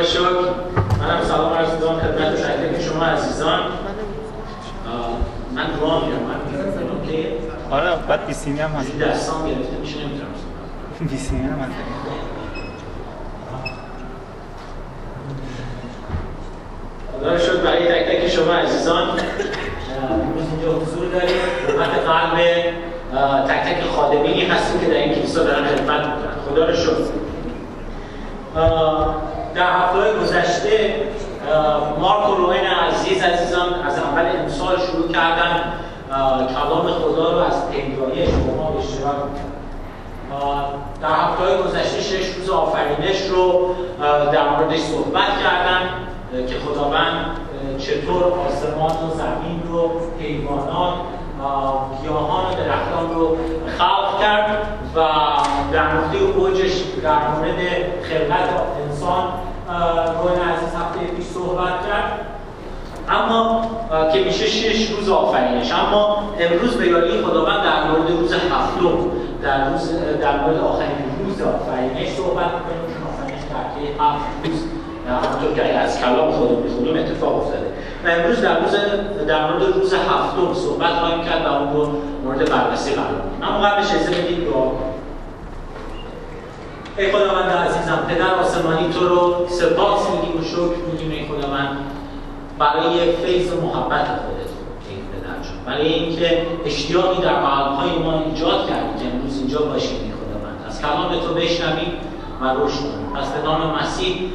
شکر. منم سلام عرض می‌کنم خدمت تک تک شما عزیزان. من روان میام. من که آره بعد بیسیمی هم هست. دستام گرفته میشه نمیتونم. بیسیمی هم هست. خدا رو شکر برای تک تک شما عزیزان. امروز اینجا حضور داریم. خدمت قلب تک تک خادمینی هستیم که در این کلیسا دارن خدمت میکنن. خدا رو شکر. در هفته‌های گذشته مارک و روئن عزیزان از اول امسال شروع کردن کلام خدا رو از پیدایش با ما به اشتراک می‌کنن. در هفته‌های گذشته 6 روز آفرینش رو در موردش صحبت کردن که خداوند چطور آسمان و زمین رو، حیوانات، گیاهان و درختان رو خلق کرد و در نقطه اوجش در مورد خلقت انسان روئن عزیز هفته پیش صحبت کرد، اما که میشه 6 روز آفرینش. اما امروز به یاری خداوند در مورد روز هفتم، در مورد آخرین روز آفرینش صحبت می‌کنیم، چون آفرینش در 7 روز همونطور که از کلام خدا می‌خونیم اتفاق افتاده. و امروز در مورد روز هفتم صحبت خواهیم کرد و اون رو مورد بررسی قرار میدیم. اما قبلش اجازه بدید دعا کنیم. ای خداوند عزیزم، پدر آسمانی تو رو سپاس میگیم و شکر میگیم ای خداوند برای فیض و محبت خودت ای پدر جان، برای اینکه اشتیاقی در قلب‌های ما ایجاد کردی که امروز اینجا باشیم ای خداوند، از کلام تو بشنویم و رشد کنیم. پس به نام مسیح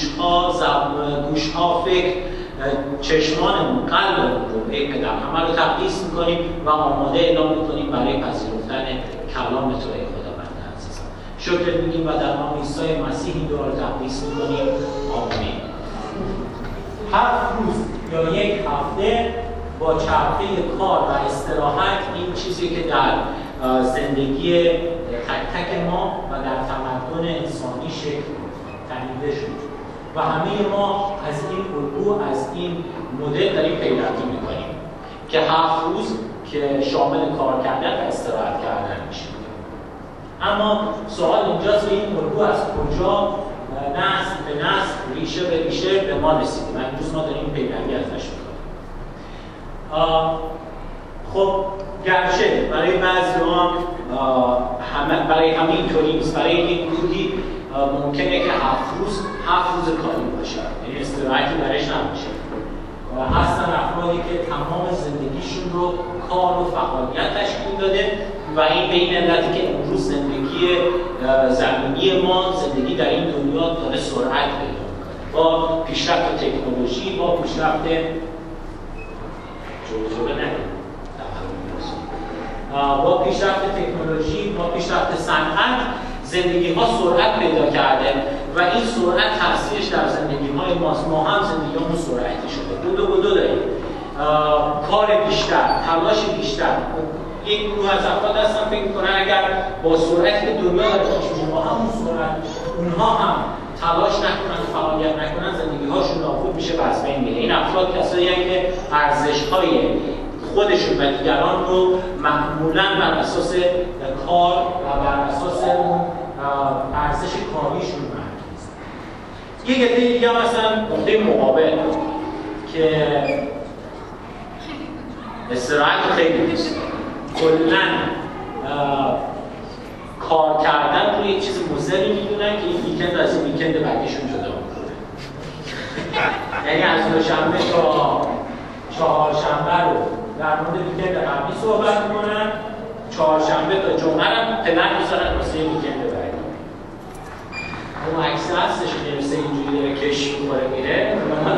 گوش‌ها فکر، چشمانمون، قلبمون رو ای پدر همه رو تقدیس می‌کنیم و آماده اعلام می‌کنیم برای پذیرفتن کلام تو ای خداوند عزیزم. شکر میگیم و در نام عیسی مسیح این دعا رو تقدیس می‌کنیم. آمین. 7 روز یا یک هفته با چرخه کار و استراحت، این چیزی که در زندگی تک تک ما و در تمدن انسانی شکل تنیده شد و همه ما از این الگو، از این مدل داریم پیروی می‌کنیم که 7 روز که شامل کار کردن و استراحت کردن میشه. اما سوال اینجاست که این الگو از کجا نسل به نسل، ریشه به ریشه به ما رسیده و امروز ما داریم پیروی ازش می‌کنیم. خب گرچه برای بعضی‌ها برای همه اینطوری نیست. برای یک گروهی ممکنه که 7 روز کاری باشه، یعنی استراحتی درش نباشه. هستن افرادی که تمام زندگیشون رو کار و فعالیت تشکیل داده و این به این علتی که امروز زندگی زمینی ما، زندگی در این دنیا داره سرعت پیدا می‌کنه با پیشرفت تکنولوژی، با پیشرفت با پیشرفت تکنولوژی، با پیشرفت صنعت، زندگی ها سرعت پیدا کرده و این سرعت تاثیرش در زندگی های ماست. ما هم زندگیمون سرعتی شده. بدو داریم. کار بیشتر، تلاش بیشتر. یک گروه از افراد هستن فکر می‌کنن اگر با سرعتی که دنیا داره پیش میره با همون سرعت اونها هم تلاش نکنن، فعالیت نکنن، زندگی هاشون نابود میشه و از بین میره. این افراد کسایی هستن که ارزش‌های خودشون و دیگران رو معمولاً بر اساس کار و بر اساس اون ارزش کاریشون مرکز. یک عده دیگه هم هستن نقطه مقابل که استراحت خیلی دوست دارن. کلاً کار کردن رو یک چیز مضری میدونن که این ویکند از این ویکند بعدیشون جدا میکنه. یعنی از دوشنبه تا چهارشنبه رو در مورد ویکند قبلی صحبت میکنن، چهارشنبه تا جمعه هم پلن میذارن واسه ویکند بعدی. اون عکس هستش که مثل اینجوری داره کش می‌خوره میره،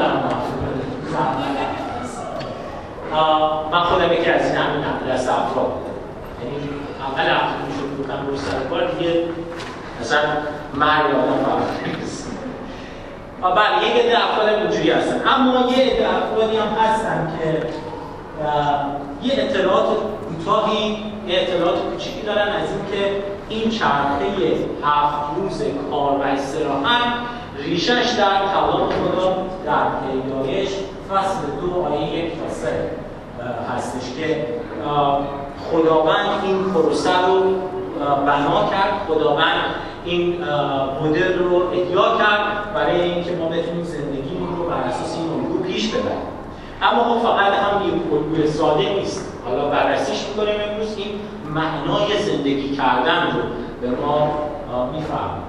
من خودم یکی از این همین دست افراد بودم. یعنی اول هفته میشد بکنم روی سر کار دیگه اصلا مرگ آدم فرق نیست. بله یک عده افراد اینجوری هستن، اما یه عده افرادی هم هستن که یه اطلاعات کوتاهی، یه اطلاعات کوچیکی دارن از اینکه این چرخه 7 روز کار و استراحت ریشش در کلام خدا در پیدایش فصل 2 آیه 1 تا 3 هستش که خداوند این پروسه رو بنا کرد. خداوند این مدل رو احیا کرد برای اینکه ما بتونیم زندگیمون رو بر اساس این الگو پیش ببریم. اما خب فقط هم یک الگوی ساده نیست. حالا بررسیش می‌کنیم امروز این معنای زندگی کردن رو به ما می‌فهمیم.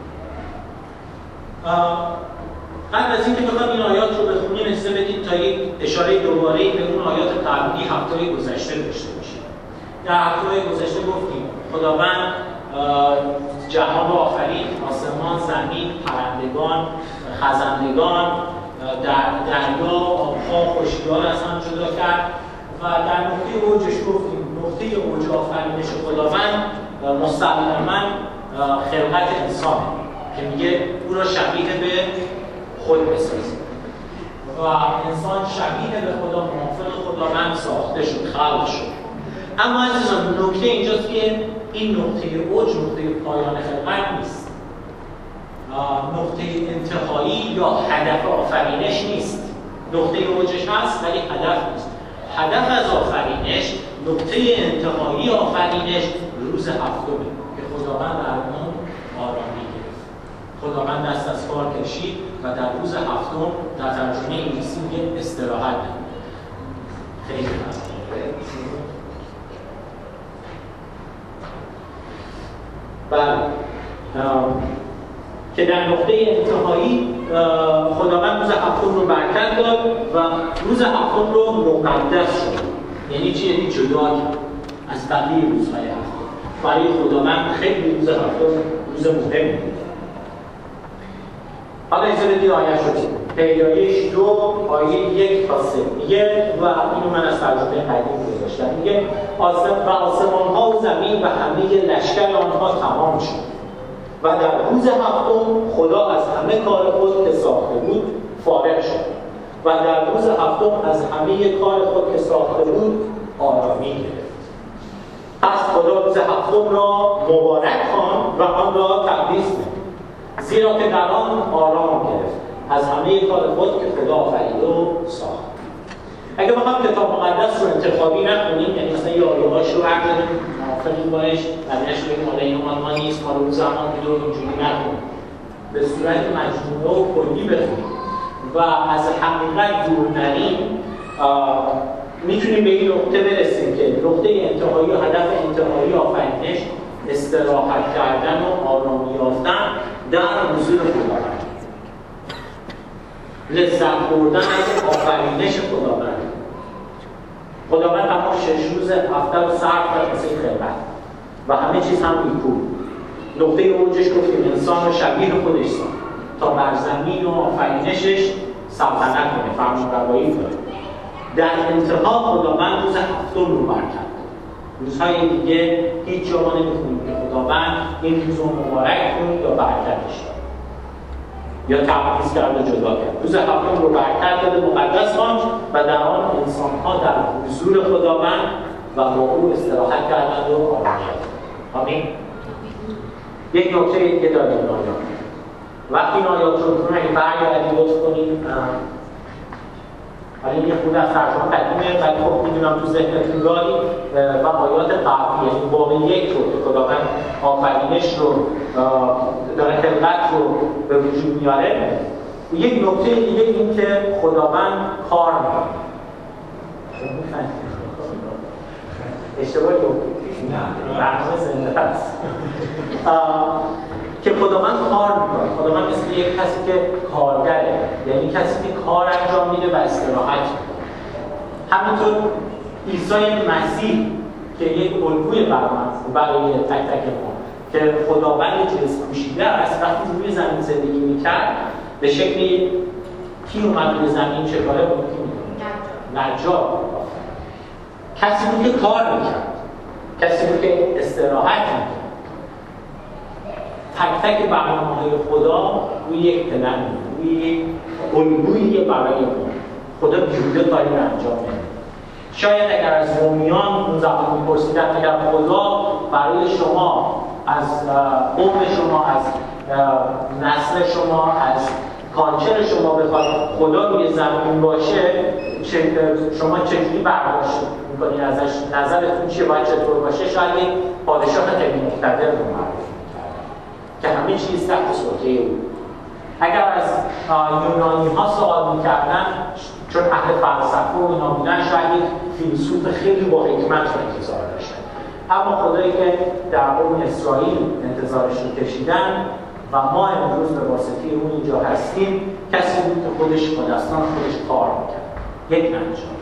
قبل از اینکه بخوام این آیات رو بخونیم اجازه بدید تا یک اشاره دوباره به اون آیات قبلی هفته گذشته داشته باشیم. در هفته گذشته گفتیم خداوند جهان رو آفرید، آسمان، زمین، پرندگان، خزندگان، دریا، آبها، خشکی‌ها را از هم جدا کرد و در نقطه اوجش گفتیم نقطه اوج آفرینش خداوند مسلماً خلقت انسان که میگه او را شبیه به خود بسازید و انسان شبیه به خدا، موافق خداوند ساخته شد، خلق شد. اما عزیزان نکته اینجاست که این نقطه اوج نقطه پایان خلقت نیست، نقطه انتهایی یا هدف آفرینش نیست. نقطه اوجش هست ولی هدف نیست. هدف از آفرینش، نقطه انتهایی آفرینش روز هفتمه که خداوند در اون آرامی گرفت. خداوند دست از کار کشید و در روز هفتم در ترجمه انگلیسی میگه استراحت داد. خیلی بله که در نقطه انتهایی خداوند روز هفتم رو برکت داد و روز هفتم رو مقدس شد. یعنی چی؟ یعنی جدا کرد از بقیه روزهای هفته. برای خداوند خیلی روز هفتم روز مهمی بود. حالا اجازه بدید آیه شدیم. پیدایش 2 آیه 1 تا 3 میگه و اینو من از ترجمه قدیم گذاشتم. میگه آسمان‌ها و زمین و همه لشکر آنها تمام شد و در روز هفتم خدا از همه کار خود که ساخته بود فارغ شد و در روز هفتم از همه کار خود که ساخته بود آرامی گرفت. پس خدا روز هفتم را مبارک خواند و آن را تقدیس نمود، زیرا که در آن آرام گرفت از همه کار خود که خدا آفرید و ساخت. اگه بخوام کتاب مقدس رو انتخابی نکنیم، یعنی مثلا یه آیه‌هاش رو هر جایی موافقیم باش، بعدش بگیم حالا این ما نیست، ما رو زمان که اینجوری نکنیم. به صورت مجموعه و کلی بخونیم و از حقیقت دور نریم، میتونیم به این نقطه برسیم که نقطه انتهایی و هدف انتهایی آفرینش استراحت کردن و آرامی یافتن در حضور خداوند، لذت بردن از آفرینش خداوند. خداوند اما 6 روز هفته رو صرف کرد واسه خلقت و همه چیز هم نیکو. نقطه اوجش گفتیم انسان رو شبیه خودش ساخت تا بر زمین و آفرینشش سلطنت کنه، فرمانروایی کنه. در انتها خداوند روز هفتم رو برکت. روزهای دیگه هیچ جا ما نمی‌خونیم که خداوند این روز رو مبارک کنه یا برکتش کنه یا تقدیس کرد و جدا کرد. روز هفتم رو برکت داده، مقدس خواند و در آن انسان‌ها در حضور خداوند و با او استراحت کردند و آرامی یافتند. آمین. یک نکته دیگه داریم این آیات. وقتی این آیات رو اگه برگردید لطف کنید، ولی یه خود از ترجمه قدیمه ولی خب میدونم تو ذهنتون دارید و آیات قبلی، یعنی باب 1 رو که خداوند آفرینش رو داره خلقت رو به وجود میاره. یک نکته دیگه این که خداوند کار میکنه. اشتباهی نه، برنامه زنده هست. که خداوند کار میکنه. خداوند مثل یک کسی که کارگره، یعنی کسی که کار انجام میده و استراحت میکنه. همینطور عیسی مسیح که یک الگوی برای تک تک ما که خداوند جنس پوشیده است، وقتی روی زمین زندگی میکرد به شکلی کی اومد روی زمین چه کاره بود؟ نجار. کسی بود که کار میکرد، کسی بود که استراحت میکرد. تک تک برنامه‌های خدا روی یک پلن، روی یک الگویی برای ما. خدا بیهوده کاری رو انجام نمیده. شاید اگر از رومیان اون زمان می‌پرسیدن اگر خدا برای شما از قوم شما، از نسل شما، از کالچر شما بخواد خدا روی زمین باشه، شما چجوری برداشت می‌کنید ازش؟ نظرتون چیه؟ باید چطور باشه؟ شاید یک پادشاه خیلی مقتدر رو معرفی می‌کرد. که همه چیز تحت سلطه او. اگر از یونانی ها سوال می‌کردن، چون اهل فلسفه و اینا بودن، شاید یک فیلسوف خیلی با حکمت رو انتظار داشتن. اما خدایی که در قوم اسرائیل انتظارش رو کشیدن و ما امروز به واسطه اون اینجا هستیم، کسی بود که خودش با دستان خودش کار می‌کرد. یک نجار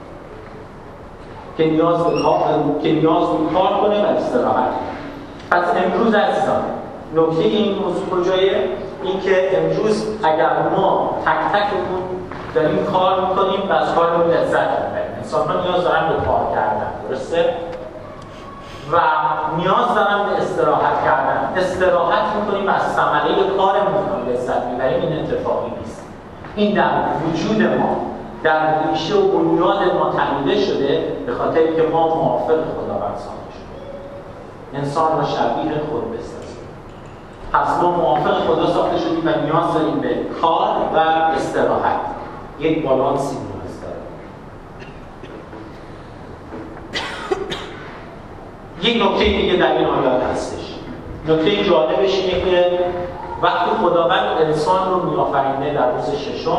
که نیاز به کار کنه و استراحت کنه. پس امروز عزیزان نکته این موضوع کجایه؟ این که امروز اگر ما تک تکمون داریم کار میکنیم و از کارمون لذت میبریم. انسان ها نیاز دارن به کار کردن، درسته؟ و نیاز دارن به استراحت کردن. استراحت میکنیم و از ثمره کارمون لذت میبریم. این اتفاقی نیست. این در وجود ما، در ریشه و بنیاد ما تعمیده شده به خاطری که ما موافق خداوند ساخته شدیم. انسان را شبیه خود بسازیم. پس ما موافق خدا ساخته شدیم و نیاز داریم به کار و استراحت. یک بالانسی نیاز داریم. یک نکته دیگه در این آیات هستش. نکته جالبش اینه که وقتی خداوند انسان رو میآفرینه در روز ششم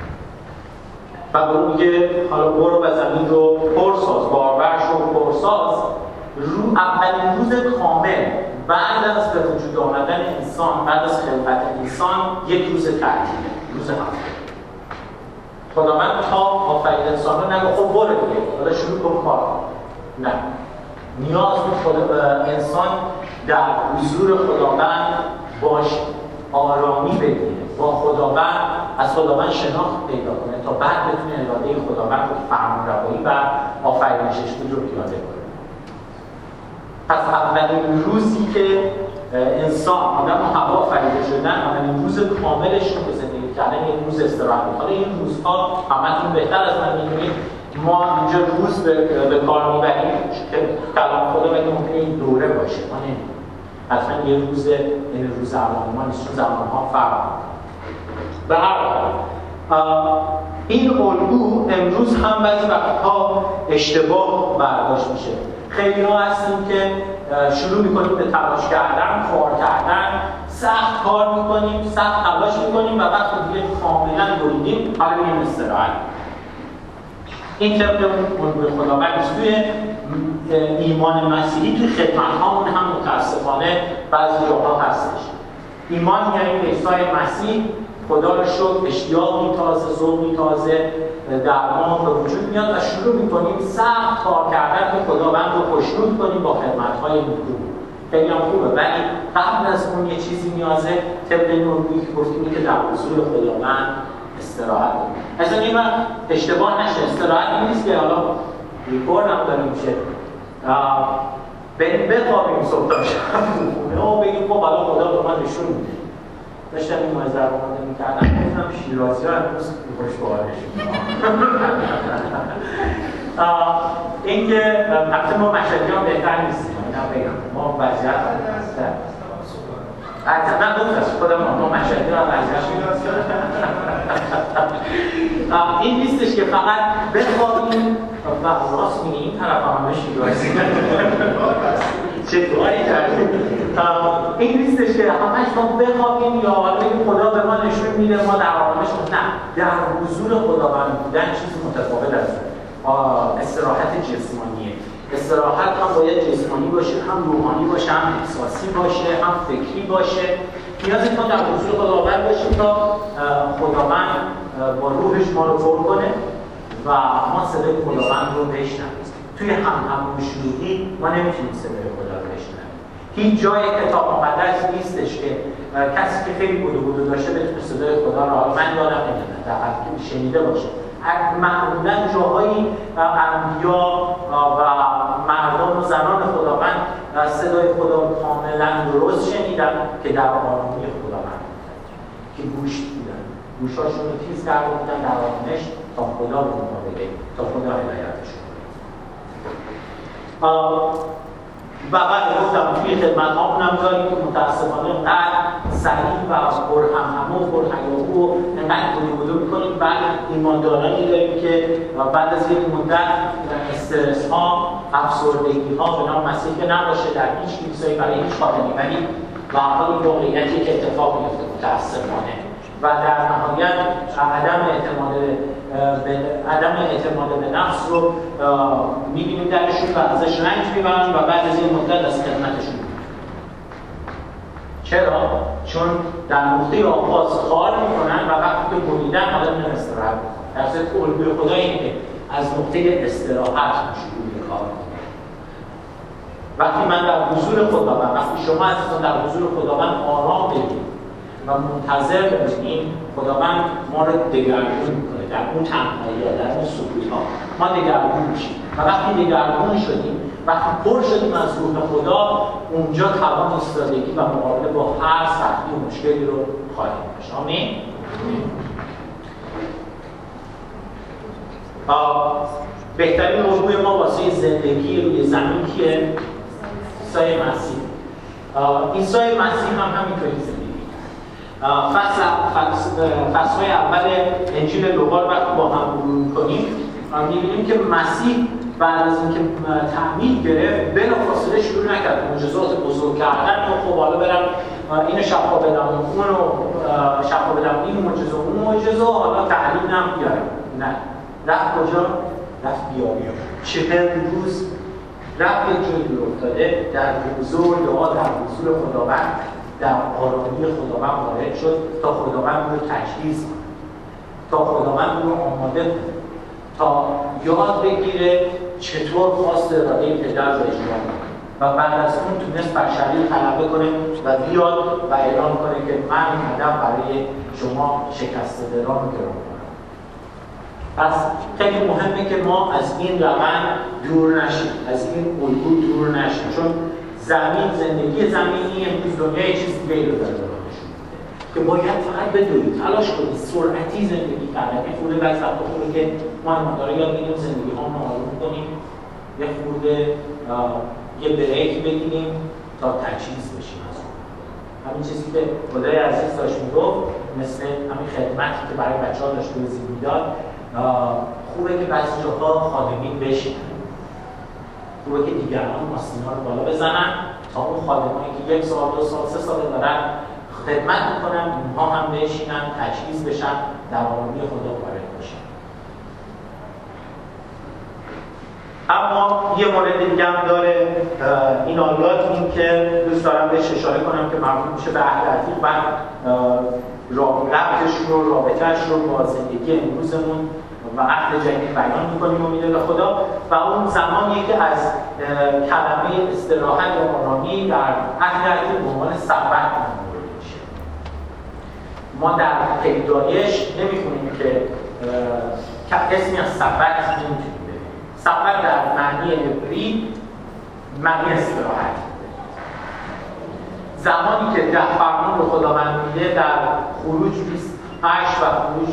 و به اون میگه حالا برو و زمین رو پرساز، بارور شو پرساز، اولین روز کامل بعد از به وجود آمدن انسان، بعد از خلقت انسان، یک روز تعطیله، روز هفته. خداوند تا آفرید انسان رو نگه خب برو دیگه حالا شروع کن کار. نه، نیاز به انسان در حضور خداوند باشه، آرامی بگیره، با خداوند از خداوند شناخت پیدا کنه تا بعد بتونه اراده خداوند رو فرمانروایی و آفرینشش بود رو پیاده کنه. پس اولین روزی که انسان آدم و حوا آفریده شدن، اولین روز کاملش رو به زندگی کردن یک روز استراحت. حالا این روزها همتون بهتر از من می‌دونید ما اینجا روز به کار میبریم که کلام خدا بگه ممکنه این دوره باشه، ما نمیدونیم حتما یه روز این روز زمان ما نیست، زمان ها فرق به هر حال این الگو امروز هم بعضی وقتها اشتباه برداشت میشه. خیلی ها هستیم که شروع میکنیم به تلاش کردن، کار کردن، سخت کار میکنیم، سخت تلاش میکنیم و وقتی دیگه کاملا بریدیم حالا میریم استراحت. این طبق اون خداوند توی ایمان مسیحی توی خدمت‌هامون هم متاسفانه بعضی جاها هستش. ایمان یعنی به عیسی مسیح، خدا رو شکر، اشتیاقی تازه، ذوقی تازه در ما به وجود میاد و شروع می‌کنیم سخت کار کردن که خداوند رو خوشنود کنیم با خدمت‌های نیکو. خیلی هم خوبه، ولی قبل از اون یه چیزی نیازه، طبق نوربی که گفتیم که در حضور خداوند استراحت کنیم. اصلا این وقت اشتباه نشه، استراحت نیست که حالا ریکورد هم داره میشه بخوابیم صبح تا شب و بگیم خب حالا خدا به من نشون میده. داشتم این موعظه رو خوانده می‌کردم، گفتم شیرازی‌ها امروز خوشبالشون. این که البته ما مشهدیان بهتر نیستیم، اینا بگم ما وضعیت هستن. من گفتم خودم ما مشهدیان وضعیت این نیستش که فقط بخوابیم و راست میگه این طرف همه شیرازی چه دعایی کردیم. این نیستش که همش ما بخوابیم یا بگیم خدا به ما نشون میده ما در آرامش. نه، در حضور خداوند بودن چیزی متفاوت از استراحت جسمانیه. استراحت هم باید جسمانی باشه، هم روحانی باشه، هم احساسی باشه، هم فکری باشه. نیازی ما در حضور خداوند باشیم تا خداوند با روحش ما رو پر کنه و ما صدای خداوند رو بشنویم. توی هم‌شلوغی ما نمیتونیم صدای خدا رو بشنویم. هیچ جای کتاب مقدس نیستش که کسی که خیلی بودو داشته بتونه صدای خدا رو، من یادم نمیاد در حقیقت شنیده باشه. معمولاً جاهایی انبیا و مردم و زنان خداوند صدای خدا رو کاملاً درست شنیدن که در آرامی خداوند که گوش بودن، گوشاشون رو تیز کرده بودن در آرامش تا خدا رو مطابقه، تا خدا هدایتشون. و بعد گفتم توی خدمت ها اونم داریم که متاسفانه قدر سریع و پرهمهمه و پرهیاهو و انقدر بودو میکنیم. بعد ایماندارانی داریم که بعد از یک مدت استرس ها، افسردگی ها به نام مسیح که نباشه در هیچ کلیسایی برای هیچ خادمی، ولی و حالا این واقعیتی که اتفاق میفته متاسفانه و در نهایت عدم اعتماد به نفس رو می‌بینیم درشون و ازش رنج می‌برن و بعد از این مدت از خدمتشون می‌کنن. چرا؟ چون در نقطه آغاز کار می‌کنن و وقتی که بریدن حالا می‌رن استراحت می‌کنن. در صورتی که الگوی خدا اینه که از نقطه استراحت شروع به کار می‌کنن. وقتی من در حضور خداوند، وقتی شما عزیزان در حضور خداوند آرام بگیرید و منتظر باشیم، خداوند ما رو دگرگون میکنه در اون تنهایی ها، در اون سکوت ها ما دگرگون میشیم و وقتی دگرگون شدیم، وقتی پر شدیم از روح خدا، اونجا توان ایستادگی و مقابله با هر سختی و مشکلی رو خواهیم داشت. آمین. بهترین الگوی ما واسه زندگی روی زمین کیه؟ عیسی مسیح. عیسی مسیح هم همینطوری زندگی. فصل‌های اول انجیل لوقا رو وقتی با هم مرور می‌کنیم می‌بینیم که مسیح بعد از اینکه تعمید گرفت بلافاصله شروع نکرد معجزات بزرگ کردن و خب حالا برم اینو شفا بدم اونو شفا بدم این معجزه اون معجزه حالا تعلیم هم بیارم. نه، رفت کجا؟ رفت بیاری 40 روز رفت یه جایی دور افتاده در حضور دعا، در حضور خداوند، در آرامی خداوند وارد شد تا خداوند رو تجهیز کنه، تا خداوند رو آماده کنه، تا یاد بگیره چطور خواست اراده پدر رو اجرا کنه و بعد از اون تونست بر شریعت غلبه کنه و بیاد و اعلام کنه که من این هدف برای شما شکسته دلان رو گرام کنم. پس خیلی مهمه که ما از این روند دور نشیم، از این الگو دور نشیم، چون زندگی زمینی امروز دنیا یه چیز دیگه رو داره نشون میده که باید فقط بدوید، تلاش کنید، سرعتی زندگی کردن. یه خورده بعضی وقتا خوبه که ما مدارا یاد بگیریم زندگی ها رو آروم کنیم، یه خورده یه بریک بگیریم تا تجهیز بشیم از اون. همین چیزی که خدای عزیز داشت میگفت، مثل همین خدمتی که برای بچه‌ها داشت توضیح میداد، خوبه که بعضی جاها خادمین بشینن، خوبه که دیگران ماسینا رو بالا بزنن تا اون خادمانی که 1 سال 2 سال 3 سال دارن خدمت میکنن اونها هم بشینن، تجهیز بشن، در آرامی خدا وارد بشن. اما یه مورد دیگه هم داره این آیات، این که دوست دارم بهش اشاره کنم که مربوط میشه به عهد عتیق و رابطه‌اش رو با زندگی امروزمون و عهد جدید بیان می‌کنیم امید به خدا و اون زمانیه که از کلمه استراحت و آرامی در عهد عتیق به عنوان سبت نامیده میشه. ما در پیدایش نمی‌خونیم که اسمی از سبت نمی‌تونیم ببینیم. سبت در معنی عبری معنی استراحت. زمانی که 10 فرمان رو خداوند میده در خروج 28 و خروج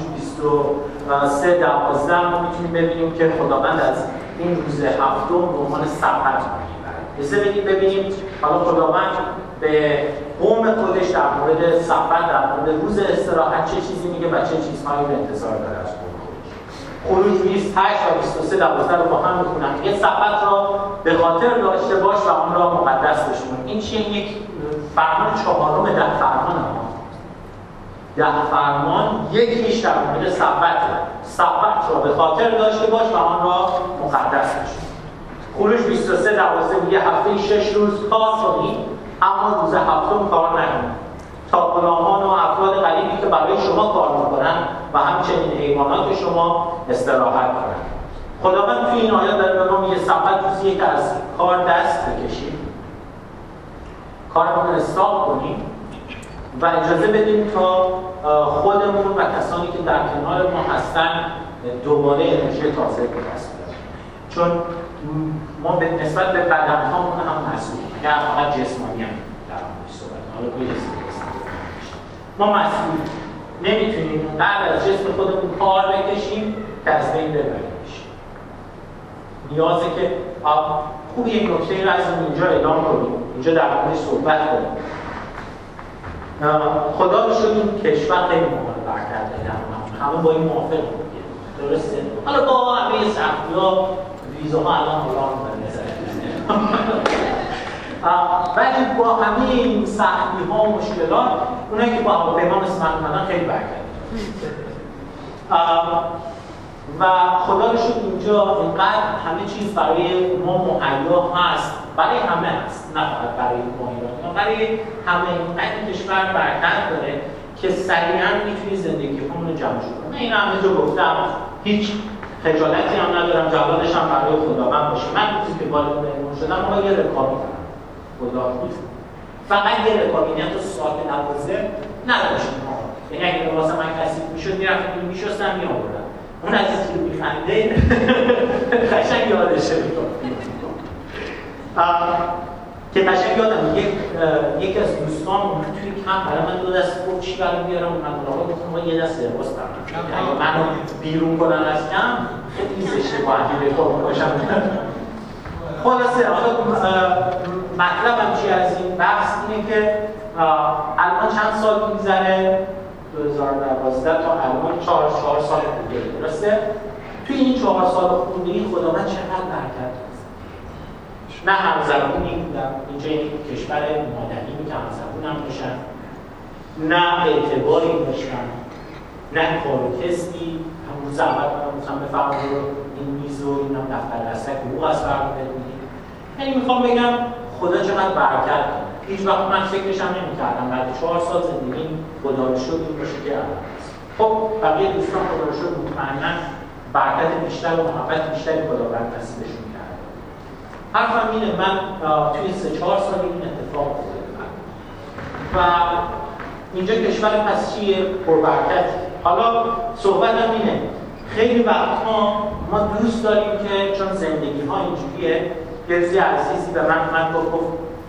23:12 ما میتونیم ببینیم که خداوند از این روز هفتم به عنوان سبت میبره. ببینیم حالا خداوند به قوم خودش در مورد سبت، در مورد روز استراحت چه چیزی میگه و چه چیزهایی به انتظار داره از قوم خودش. خروج 28 و 23:12 رو با هم میخونم. یه سبت را به خاطر داشته باش و آن را مقدس بشمار. این چیه؟ یک فرمان 4 10 فرمان ها. 10 فرمان یکیش در مورد سبت را به خاطر داشته باش و آن را مقدس بشمار. خروج 23:12 میگه هفته 6 روز کار کنید اما روز هفتم کار نکنید تا غلامان و افراد غریبی که برای شما کار میکنن و همچنین حیوانات شما استراحت کنند. خداوند توی این آیات داره به ما میگه سبت روزیه که از کار دست بکشیم، کارمون استاپ کنیم و اجازه بدیم تا خودمون و کسانی که در کنار ما هستن دوباره انرژی تازه به دست بیاریم. چون ما نسبت به بدنهامون هم مسئولیم، اگر فقط جسمانی هم در موردش صحبت حالا توی ما مسئولیم، نمیتونیم بعد از جسم خودمون کار بکشیم که از بین ببریمش. نیازه که خوب یک نکته رو از اینجا اعلام کنیم، اینجا در موردش صحبت کنیم. خدا رو شد این کشور خیلی مقابل برکرده همه با این موافق بودیم، درسته؟ حالا با همه سختی‌ها ویزاها الان حالا ولی با همه این سختی ها و مشکلات اونایی که با هواپیما مثل من اومدن خیلی برکت و خدا رو شکر اینجا اینقدر همه چیز برای ما مهیا هست، برای همه هست، نه فقط برای ما ایرانی‌ها، برای همه این کشور برکت داره که سریعا میتونی زندگی همون رو جمع شد. من این همه جا گفتم، هیچ خجالتی هم ندارم، جوادش هم برای خداوند باشه. من روزی که وارد مهمون شدم ما یه رکابی دارم، خدا نیست فقط یه رکابی، نه تو ساعت 12 نداشتیم ما، یعنی اگه واسه من کسی میشد میرفتم میشستم میآوردم. اون عزیز که میخنده قشنگ یادشه که قشنگ یادم یکی از دوستان اومد توی کمپ برای من 2 دست گفت چی برام بیارم، من مراقب گفتم ما یه دست لباس برام اگه منو بیرون کنن از کمپ خیلی زشته با همین رکاب باشم. خلاصه مطلبم چی از این بحث اینه که الان چند سال میگذره 2012 تا الان 4 سال دیگه درسته؟ توی این 4 سال خوندگی خدا من چقدر برکت هست. نه همزبونی بودم، اینجا این کشور مادری که همزبونم باشن، نه اعتباری داشتم، نه کار و کسبی. همون روز اول من گفتم بفهمم این میز و اینم دفتر رسک حقوق از برمیده بودیم. یعنی میخوام بگم خدا چقدر برکت کنه. هیچ وقت من فکرش هم نمی‌کردم بعد 4 سال زندگی خدا رو شکر این باشه که الان هست. خب بقیه دوستان خدا رو شکر مطمئناً برکت بیشتر و محبت بیشتری خداوند نصیبشون کرده. حرفم اینه من توی 3-4 سال این اتفاق افتاد و اینجا کشور پس چیه؟ پربرکت. حالا صحبتم اینه خیلی وقتها ما دوست داریم که چون زندگی ها اینجوریه، یه عزیزی به من گفت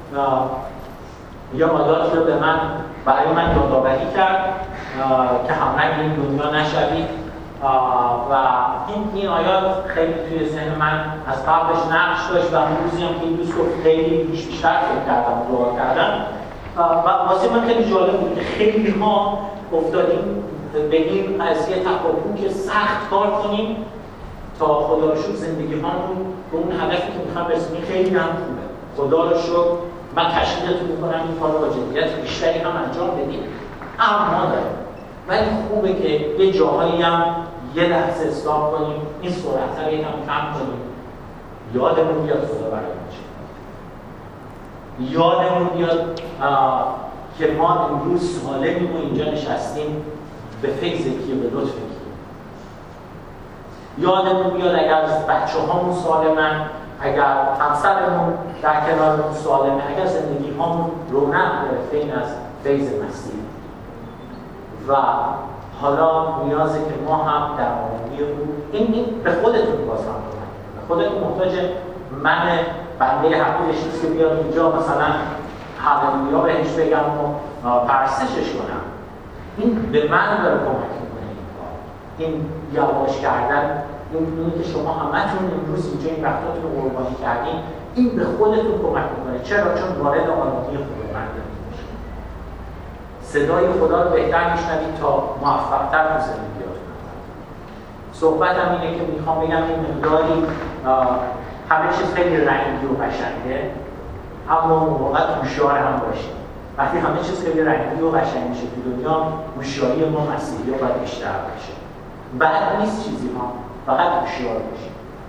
یا ماداتی رو به من برای من یادآوری کرد که همرنگ این دنیا نشوید و این آیات خیلی توی ذهن من از قبلش نقش داشت و اون روزی هم که این دوست گفت خیلی بیشتر فکر کردم و دعا کردم و واسه من خیلی جالب بود که خیلی ما افتادیم به این قضیه تفاهم که سخت کار کنیم تا خدا رو شکر زندگی هامون به اون هدفی که میخوام برسونیم خیلی هم خوبه. خدا رو شکر من تشویقتون میکنم این کار رو با جدیت بیشتری هم انجام بدیم، اما داره ولی خوبه که یه جاهایی هم یه لحظه اصلاح کنیم، این سرعت رو یکم کم کنیم، یادمون بیاد خدا برای ما چه، یادمون بیاد که ما امروز سالمیم و اینجا نشستیم به فیض کیه، به لطف کیه. یادمون بیاد اگر بچه‌هامون سالمن، اگر همسرمون در کنارمون سالمه، اگر زندگی هامون رونق گرفته این از فیض مسیح و حالا نیازه که ما هم در آمادگی او این به خودتون بازم کنید، به خودتون محتاج من بنده حقیقش نیست که بیاد اینجا مثلا هللویا بهش بگم و پرستشش کنم. این به من داره کمک میکنه این کار، این یواش کردن، این که شما همتون امروز اینجا این وقتاتون رو قربانی کردین، این به خودتون کمک میکنه. چرا؟ چون وارد آمادگی خداوند میشید، صدای خدا رو بهتر میشنوید تا موفق‌تر تو زندگیاتون. صحبتم اینه که میخوام بگم این مقداری همه چیز خیلی رنگی و قشنگه، اما موقع هوشیار هم باشید. وقتی همه چیز خیلی رنگی و قشنگ میشه تو دنیا، هوشیاری ما مسیحی‌ها باید بیشتر بشه. بعد نیست چیزی ها، فقط هوشیار باشیم.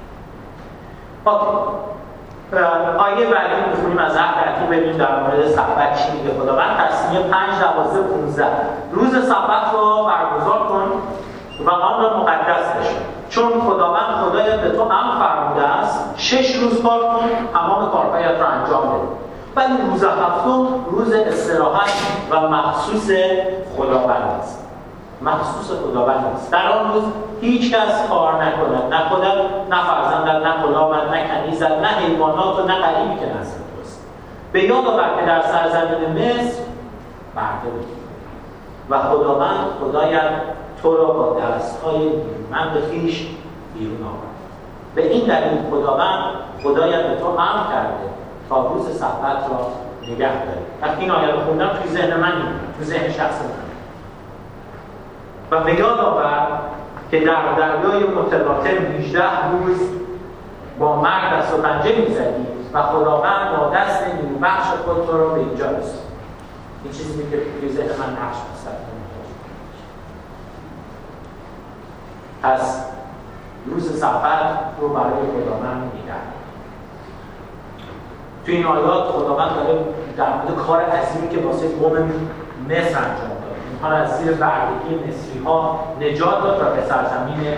آیه بعدی می‌خونیم از عهد ببینیم در مورد سبت چی میگه خداوند. تسنیه 5:12-15 روز سبت را برگزار کن و آن را مقدس بشمار، چون خداوند خدایت به تو امر فرموده است 6 روز کار کن، تمام کارهایت را انجام بده، ولی روز هفتم روز استراحت و مخصوص خداوند است. مخصوص خداوند است. در آن روز هیچ کس کار نکند، نه خودت، نه فرزندت، نه غلامت، نه کنیزت، نه حیوانات و نه غریبی که نزد توست. به یاد آور که در سرزمین مصر برده بودی و خداوند خدایت تو را با دست‌های نیرومند خویش بیرون آورد. به این دلیل خداوند خدایت به تو امر کرده تا روز سبت را نگه داری. وقتی این آیه رو خوندم توی ذهن من تو ذهن شخص من و به یاد آور که در دریای متلاطم 18 روز با مرگ دست و پنجه می‌زدی و خداوند با دست بخش خود تو رو به اینجا رسون. این چیزی که توی ذهن من نقش بسید. پس روز سفر رو برای خداوند میگن. توی این آیات خداوند داره در مورد کار عظیمی که واسه قوم مصر انجام داد. اینها رو از زیر بردگی مصری‌ها نجات داد و به سرزمین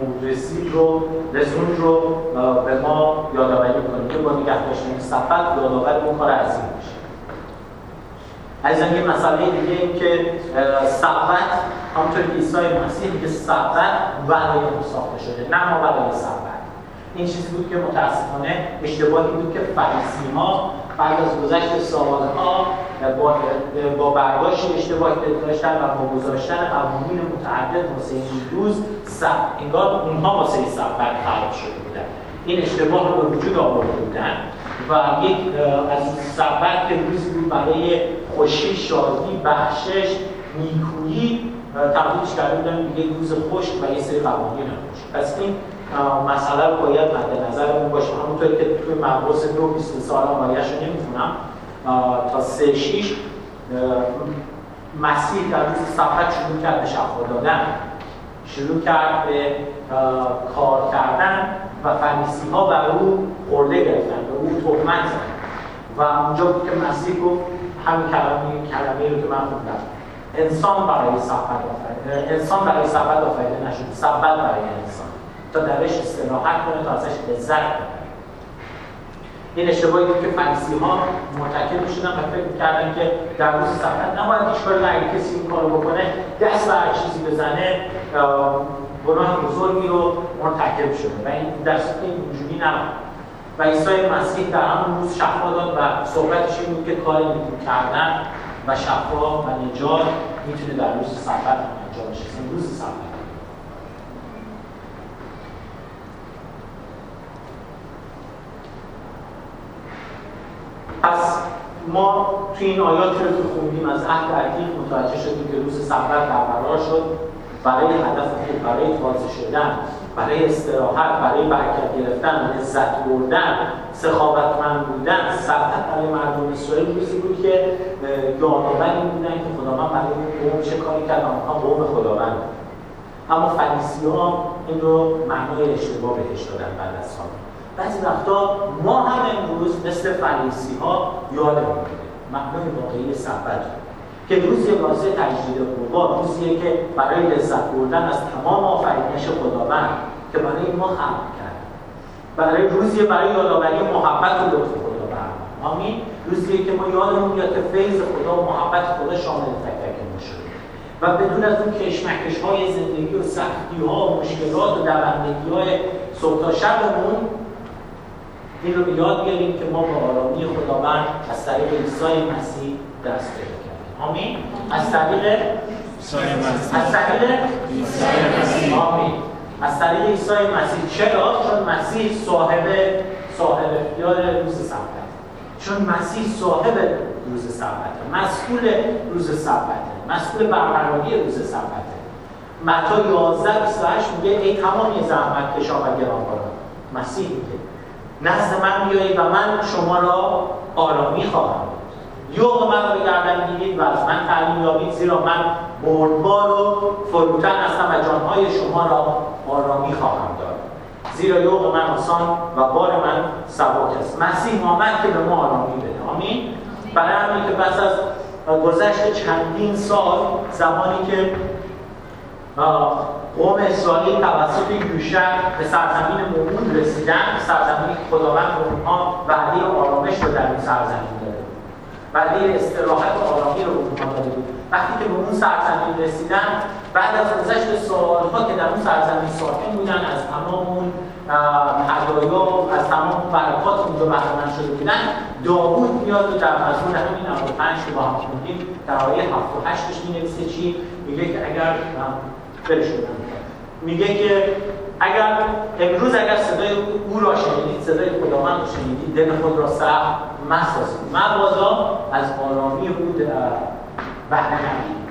رسون رو به ما یادآوری می‌کنه که با نگه داشتن سفر یادآور اون کار عظیم میشه. از این مسئله دیگه این که سبت همونطور که عیسی مسیح میگه سبت برای ما ساخته شده، نه ما برای سبت. این چیزی بود که متاسفانه اشتباهی بود که فریسی‌ها بعد از گذشت سالها با برداشت اشتباهی که داشتن و با گذاشتن قوانین متعدد واسه این روز انگار اونها واسه سبت خلق شده بودن. این اشتباه رو به وجود آورده بودن و یک از سبت که روزی بود برای خوشی، شادی، بخشش، نیکویی تبدیلش کرده بودن به یک روز خشک و یه سری قوانین خشک. پس این مسئله رو باید مد نظرمون باشه. همونطوری که توی مبحث 2-20 سال آماریش رو نمیتونم تا 3-6 مسیح در روز سبت شروع کرد به شفا دادن، شروع کرد به کار کردن و فریسی‌ها بر او خورده گرفتن، به او تهمت زدن و اونجا بود که مسیح گفت همین کلمه رو که من خوندم، انسان برای سبت آفریده نشد، سبت برای انسان تا درش استراحت کنه، تا ازش لذت ببره. این اشتباهی بود که فریسی‌ها مرتکب شدن و فکر می‌کردن که در روز سبت نباید هیچ کاری اگه کسی این کارو بکنه دست به هر چیزی بزنه گناه بزرگی رو مرتکب شده و این در صورت اینجوری نبود. و عیسی مسیح در همون روز شفا داد و صحبتش این بود که کار نیکو کردن و شفا و نجات میتونه در روز سبت انجام بشه. روز سبت پس ما توی این آیات رو که خوندیم از عهد عتیق متوجه شدیم که روز سبت برقرار شد برای هدف خوب، برای تازه شدن، برای استراحت، برای برکت گرفتن، لذت بردن، سخاوتمند بودن. سبت برای مردم اسرائیل روزی بود که یادآور این بودن که خداوند برای قوم چه کاری کرد، آنها قوم خداوند. اما فریسی‌ها این رو معنای اشتباه بهش دادن بعد از سال. بعضی وقتا ما هم امروز مثل فریسی‌ها یادمون میره معنای واقعی سبت که روزی واسه تجدید قوا، روزیه که برای لذت بردن از تمام آفرینش خداوند که برای ما خلق کرد، برای روزیه برای یادآوری محبت و لطف خداوند. آمین. روزیه که ما یادمون میاد که فیض خدا و محبت خدا شامل تک تکمون شده و بدون از اون کشمکش‌های زندگی و سختی‌ها و مشکلات و دوندگی‌های صبح تا شبمون این رو به یاد بیاریم که ما به آرامی خداوند از طریق عیسی مسیح دست پیدا کردیم. آمین. از طریق عیسی مسیح. از طریق عیسی مسیح. آمین. از طریق عیسی مسیح. چرا؟ چون مسیح صاحب اختیار روز سبت. چون مسیح صاحب روز سبت، مسئول روز سبت، مسئول برقراری روز سبت. متی 11:28 میگه ای تمامی زحمت کشا و گرانباران، مسیح میگه نزد من بیایید و من شما را آرامی خواهم داد. یوغ من را گردن گیرید و از من تعلیم یابید، زیرا من بردبار و فروتن هستم و جانهای شما را آرامی خواهم داد. زیرا یوغ من آسان و بار من سبک است. مسیح آمد که به ما آرامی بده. آمین. برای همین که پس از گذشت چندین سال، زمانی که قوم اسرائیل توسط یوشع به سرزمین موعود رسیدن، سرزمینی که خداوند به اونها وعده آرامش رو در این سرزمین داده بود، وعده استراحت و آرامی رو به اونها داده بود. وقتی که به اون سرزمین رسیدن، بعد از گذشت سالها که در اون سرزمین ساکن بودن، از تمام اون هدایا و از تمام برکات اونجا بهره‌مند شده بودن، داوود میاد و در مزمور همین 95 که با هم خوندیم در آیه 7-8 می‌نویسه چی؟ میگه که اگر میگه که اگر صدای او را شنیدید، صدای خداوند رو شنیدید، دل خود را سخت مسازید، مبادا از آرامی او بهره نگیرید.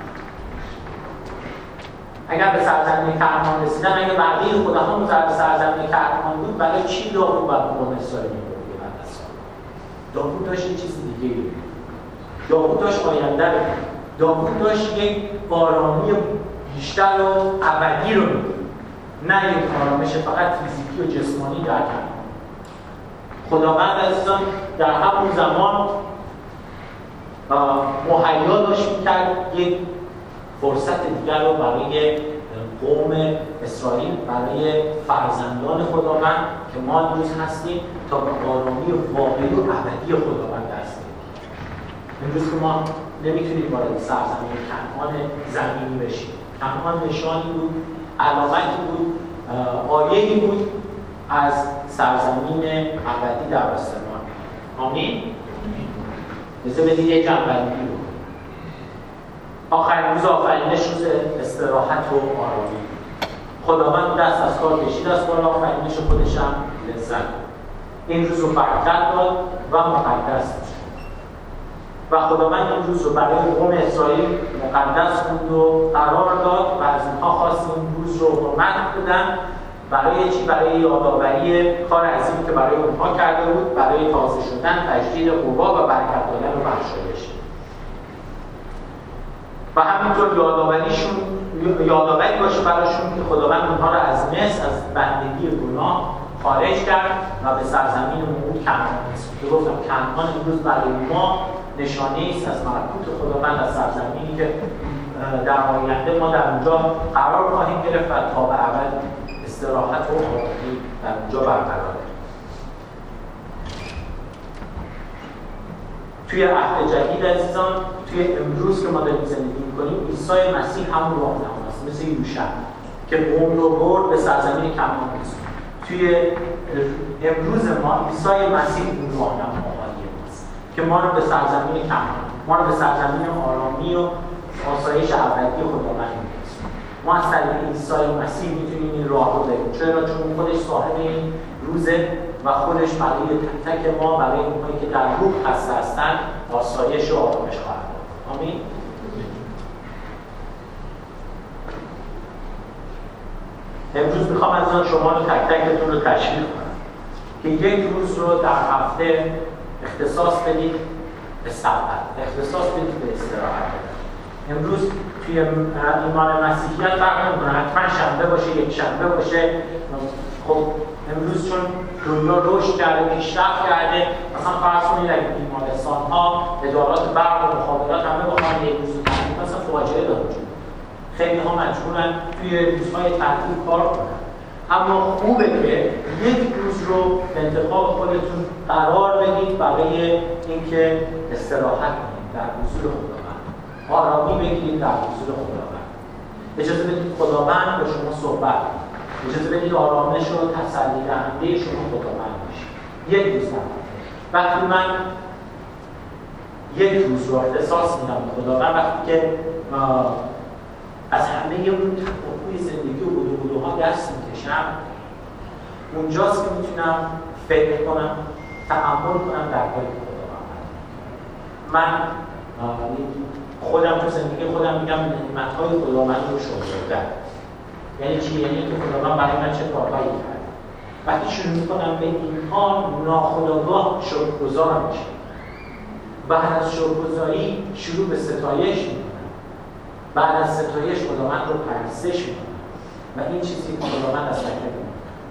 اگر به سرزمین کنعان رسیدن، اگر وعده خداوند در سرزمین کنعان بود، برای چی داوود باید قوم اسرائیل می‌برد بعد از سال؟ داوود داشت یه چیز دیگه بود. داوود داشت آینده رو، داوود داشت یک آرامی بیشتر و ابدی رو می‌دید، نه یک آرامش فقط فیزیکی و جسمانی در کنار. خداوند عزیزان در همون زمان مهیا داشت می‌کرد یک فرصت دیگر رو برای قوم اسرائیل، برای فرزندان خداوند که ما امروز هستیم تا به آرامی واقعی و ابدی خداوند دست بگیریم. امروز که ما نمیتونیم وارد سرزمین کنعان زمینی بشیم. کنعان نشانی بود، علامتی بود، آیه‌ای بود از سرزمین ابدی در آسمان. آمین؟ بذار بدید یک جنبندی رو. آخرین روز آفرینش روز استراحت و آرامی. خداوند دست از کار کشید، از کار آفرینش خودش هم لذت. این روز رو برکت داد و مقدس شد. و خداوند این روز رو برای قوم اسرائیل مقدس خوند و قرار داد و از اونها خواست این روز رو حرمت بدن. برای چی؟ برای یادآوری کار عظیمی که برای اونها کرده بود، برای تازه شدن، تجدید قوا و برکت دادن و بخشایش. و همینطور یادآوری باشه براشون که خداوند اونها رو از مصر، از بندگی گناه خارج کرد و به سرزمین موعود کنعان رسوند. گفتم کنعان امروز برای ما نشانه است از ملکوت خداوند، از سرزمینی که در آینده ما در اونجا قرار خواهیم گرفت و تا به ابد استراحت و آرامی در اونجا برقراره. توی عهد جدید عزیزان، توی امروز که ما داریم زندگی می‌کنیم، عیسی مسیح همون راهنماست، مثل یوشع که قوم رو برد به سرزمین کنعان رسوند. توی امروز ما عیسی مسیح اون راهنمایی ماست که ما رو به سرزمین کنعان، ما رو به سرزمین آرامی و آسایش ابدی خداوند می‌رسونه. ما از طریق عیسی مسیح میتونیم این راه رو بریم. چرا؟ چون خودش صاحب این روزه و خودش برای تک تک ما، برای اونهایی که در روح هستند، آسایش و آرامش خواهد داد. آمین. امروز میخوام از شما رو تک تکتون رو تشویق کنم که یک روز رو در هفته اختصاص بدید به صبر، اختصاص بدید به استراحت. امروز توی ایمان مسیحیت فرق نمی‌کنه، حتما شنبه باشه، یک شنبه باشه. خب امروز چون دنیا رشد کرده، پیشرفت کرده، مثلا فرض کنید اگه بیمارستان‌ها، ادارات برق و مخابرات همه بخوان یک روز تعطیل، مثلا فاجعه داره. خیلی ها مجبورن توی روزهای تعطیل کار کنن. اما خوبه که یک روز رو به انتخاب خودتون قرار بدید برای اینکه استراحت کنید در حضور خداوند، آرامی بگیرید در حضور خداوند. اجازه بدید خداوند با شما صحبت کنه. اجازه بدید آرامش و تسلی دهنده شما خداوند باشه. یک روز وقتی من یک روز رو اختصاص میدم به خداوند، وقتی که از همه اون تفاوت‌های زندگی و بدوها دست میکشم، اونجاست که میتونم فکر کنم، تأمل کنم در کاری که خداوند. من خودم تو زندگی خودم میگم نعمت‌های خداوند رو شکر. یعنی چی؟ یعنی که خداوند برای من چه کارهایی کرد. وقتی شروع میکنم به اینها ناخودآگاه شکرگزار میشم. بعد از شکرگزاری شروع به ستایش میکنم. بعد از ستایش خداوند رو پرستش میکنم و این چیزی که خداوند از من میکنه.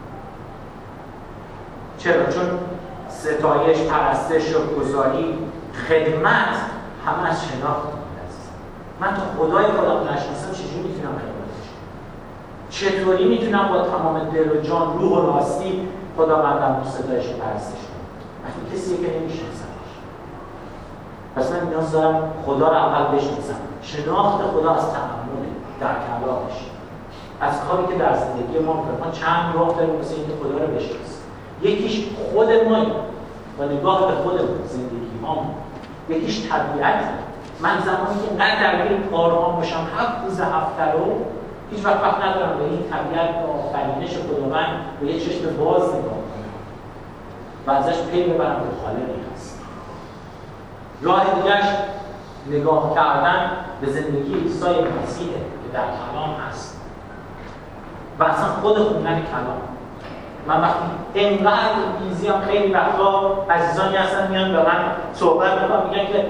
چرا؟ چون ستایش، پرستش، شکرگزاری، خدمت همه از شناخت است. من تا خدای خودم نشناسم چجوری میتونم خدمتش کنم؟ چطوری میتونم با تمام دل و جان، روح و راستی خداوندم رو ستایش و پرستش کنم؟ وقتی کسی که نمیشناسمش. پس من نیاز دارم خدا رو اول بشناسم. شناخت خدا از تأمل در کلامش، از کاری که در زندگی ما میکنه. ما چند راه داریم واسه اینکه خدا رو بشناسیم. یکیش خود ما با نگاه به خودمون، زندگی ما. یکیش طبیعت. من زمانی که انقدر درگیر کارهام باشم 7 روز هفته رو، هیچ وقت ندارم به این طبیعت و آفرینش خداوند با یه چشم باز نگاه کنم و ازش پی ببرم به خالقی هست. راه دیگرش نگاه کردن به زندگی عیسی مسیحه که در کلام هست و اصلا خود خوندن کلام. من وقتی اینقدر ایزی هم خیلی وقتا عزیزانی هستن میان به من صحبت میکنن میگن که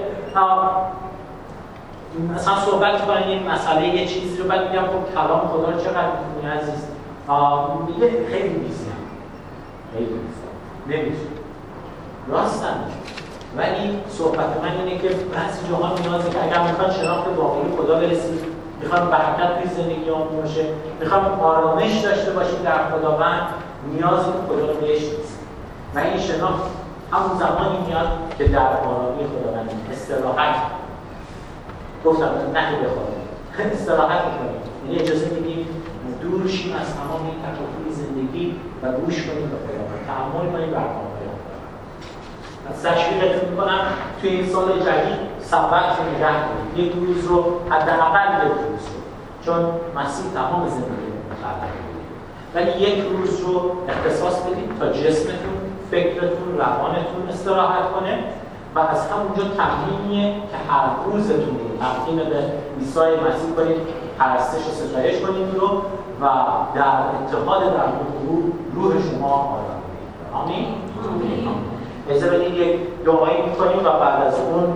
مثلا صحبت میکنن این مسئله یه چیزی رو بعد میگم خب کلام خدا رو چقدر میکنی عزیز میگه خیلی ایزی هم خیلی ایزی نمیشه راستن ولی صحبت من اینه که بعضی جاها نیازه که اگر میخوان شناخت واقعی خدا برسید میخوام برکت توی زندگی همون باشه میخوام آرامش داشته باشید در خداوند نیازی که خدا رو بشناسید و این شناخت همون زمانی میاد که در آرامی خداوند استراحت گفتم نه که بخوابید استراحت میکنید یعنی اجازه میدیم دور شیم از تمام این تکاپوی زندگی و گوش کنیم به خداوند تأمل کنیم بر کارهای خداوند از تشویقتون میکنم توی این سال جدید سبت رو نگه کنید یک روز رو حداقل یک روز رو چون مسیح تمام زندگی رو متعلق می‌کنه ولی یک روز رو اختصاص بدید تا جسمتون فکرتون روانتون استراحت کنه و از همونجا تمرینیه که هر روزتون رو تقدیم به عیسی مسیح کنید پرستش و ستایش کنید رو و در اتحاد در روح شما آرام بدید آمین؟ اجازه بدید یک دعایی میکنیم و بعد از اون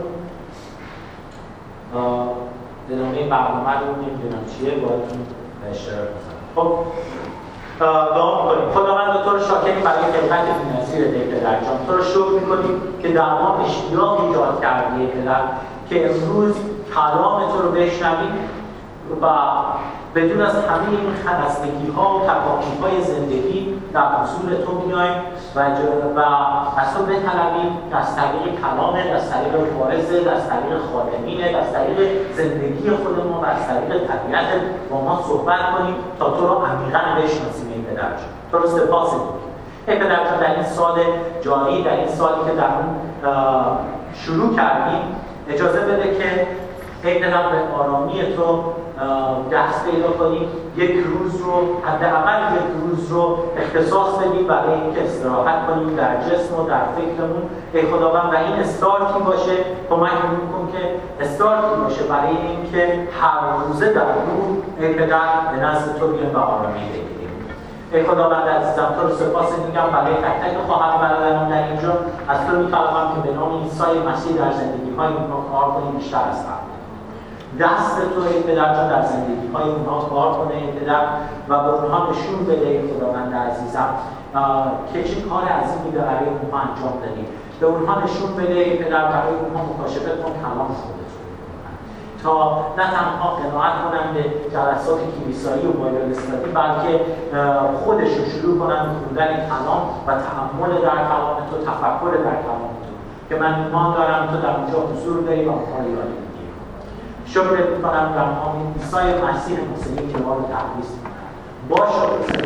ادامه برنامه رو نمیدونم چیه باهاتون اشتراک بزنم. خب دعا میکنیم خداوند تو رو شاکریم برای خدمت بی‌نظیر ای پدر جان تو رو شکر میکنیم که در ما اشتیاق ایجاد کردی ای پدر که امروز کلام تو رو بشنویم و بدون از همه این خستگی‌ها و تکاپوهای زندگی در حضور تو بیایم و از تو بطلبیم که از طریق کلامت، از طریق وارثت، از طریق خادمینت، از طریق زندگی خودمون و از طریق طبیعتت با ما صحبت کنیم تا تو رو عمیقاً بشناسیم ای پدر جان. تو رو سپاس می‌کنیم ای پدر جان در این سال جاری، در این سالی که در اون شروع کردیم اجازه بده که ای پدر به آرامی تو دست پیدا کنیم یک روز رو حداقل یک روز رو اختصاص بدیم برای اینکه استراحت کنیم در جسم و در فکرمون ای خداوند و این استارتی باشه کمک می‌کنه که استارتی باشه برای اینکه هر روزه در روح ای پدر به نزد تو بیایم و آرامی بگیریم ای خداوند عزیزم تو رو سپاس میگم برای تک تک خواهر برادران در اینجا از تو می‌طلبم که به نام عیسی مسیح در زندگی‌های ما کار کنیم بیشتر از قبل دست تو ای پدر جان در زندگی‌های اونها کار کنه ای پدر و به اونها نشون بده ای خداوند عزیزم که چه کار عظیمی برای اونها انجام دادی به اونها نشون بده ای پدر برای اونها مکاشفه کن کلام خودت تا نه تنها قناعت کنن به جلسات کلیسایی و بایبل‌استادی بلکه خودشون شروع کنن به خوندن کلام و تأمل در کلام تو تفکر در کلام تو که من ایمان دارم تو در اونجا حضور داری و اونها رو یاد می‌گیری شکر می‌کنم در نام عیسی مسیح مسیحی که ما رو تقدیس می‌کنم باشه